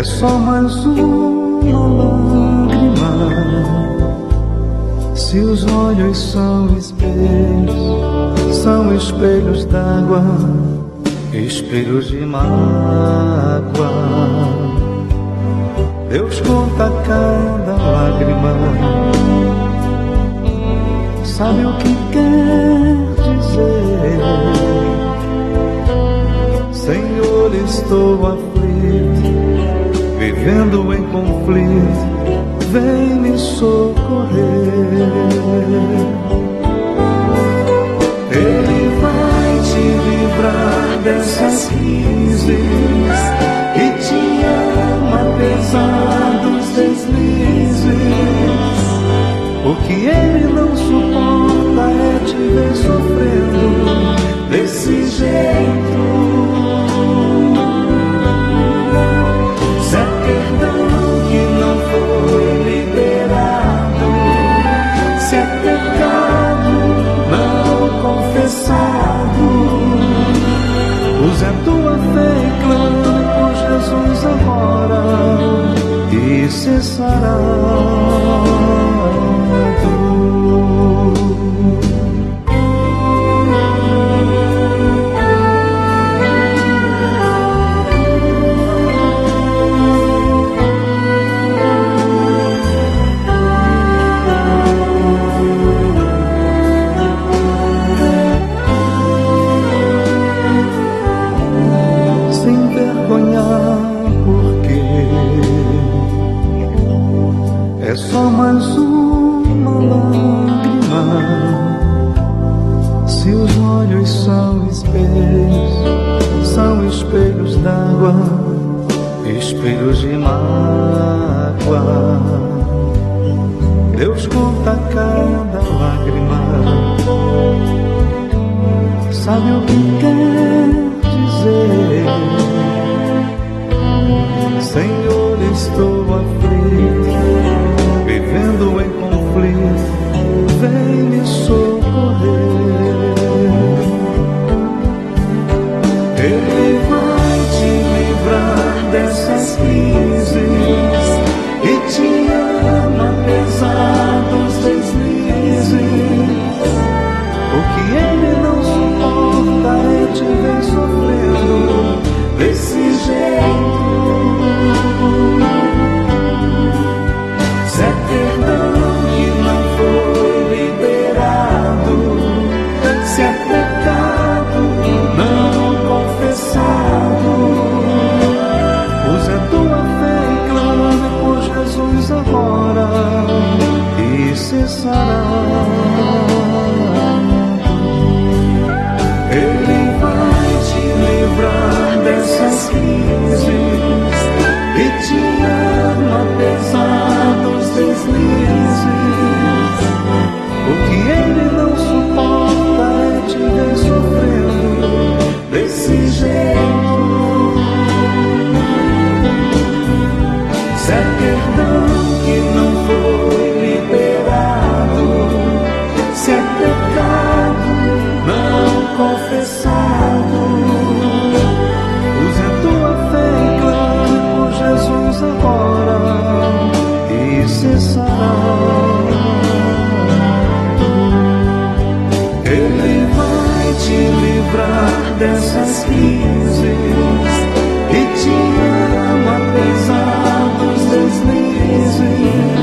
só mais uma lágrima. Se os olhos são espelhos d'água, espelhos de mágoa, Deus conta cada lágrima. Sabe o que quer dizer? Senhor, estou aflito, vivendo em conflito, vem me socorrer. Ele vai te livrar dessas crises e te ama apesar dos deslizes. O que ele não suporta é te ver sofrendo desse jeito. Se é perdão que não foi liberado, se é pecado não confessado, use a tua fé e clame por Jesus agora e cessará. É só mais uma lágrima. Se os olhos são espelhos d'água, espelhos de mágoa, Deus conta cada lágrima. Sabe o que quer dizer? Senhor, estou aflito, vivendo em conflito, vem me socorrer. Ele vai te livrar dessas crises e te ama apesar dos deslizes. O que ele não suporta é te ver sofrendo desse jeito. Se é perdão que não foi liberado, se é pecado não confessado, use a tua fé e clame por Jesus agora e cessará. Ele vai te livrar dessas crises e te ama apesar dos deslizes. O que ele não suporta é te ver sofrendo desse jeito. Se é perdão que não foi liberado, se é pecado não confessado, use a tua fé e clame por Jesus agora e cessará. Ele vai te livrar dessas crises e te ama apesar dos deslizes.